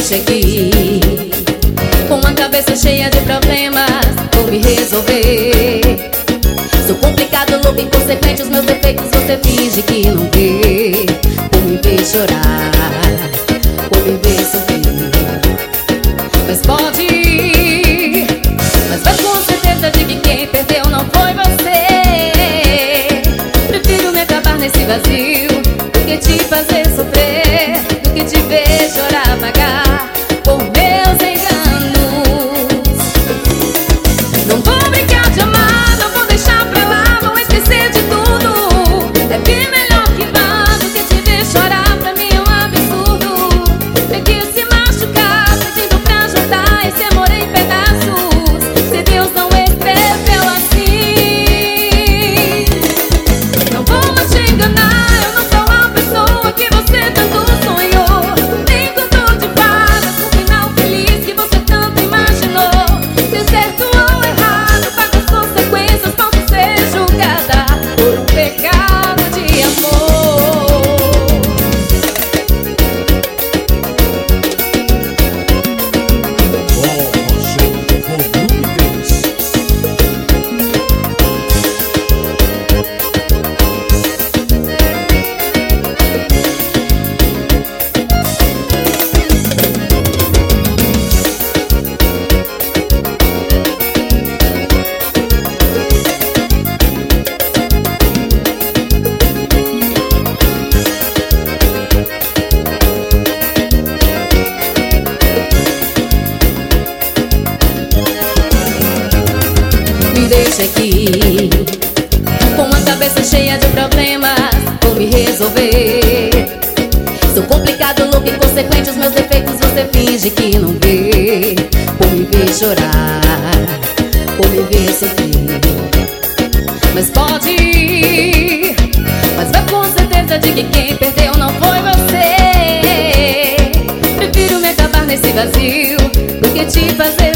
deixa aqui com a cabeça cheia de problemas, vou me resolver. Sou complicado, louco, inconsequente, os meus defeitos você finge que não vê. Vou me ver chorar, vou me ver sofrer. Mas pode, mas vai com certeza de que quem perdeu não foi você. Prefiro me acabar nesse vazio do que te fazer sofrer, do que te ver chorar, pagar por meus enganos. Não vou brincar de amar, não vou deixar pra lá, vou esquecer de tudo. É bem melhor que vá do que te ver chorar, pra mim é um absurdo. Tem que se machucar, pedindo pra ajudar esse amor em pedaços, se Deus não escreveu assim. Não vou mais te enganar, eu não sou a pessoa que você tanto sonhou. Nem contou de fadas, um final feliz que você tanto imaginou. Se certo ou errado, paga as consequências, posso ser julgada por um pecado de amor. Me deixa aqui com a cabeça cheia de problemas, vou me resolver. Sou complicado, louco, inconsequente, os meus defeitos você finge que não vê. Vou me ver chorar, vou me ver sofrer. Mas pode, mas vai com certeza de que quem perdeu não foi você. Prefiro me acabar nesse vazio do que te fazer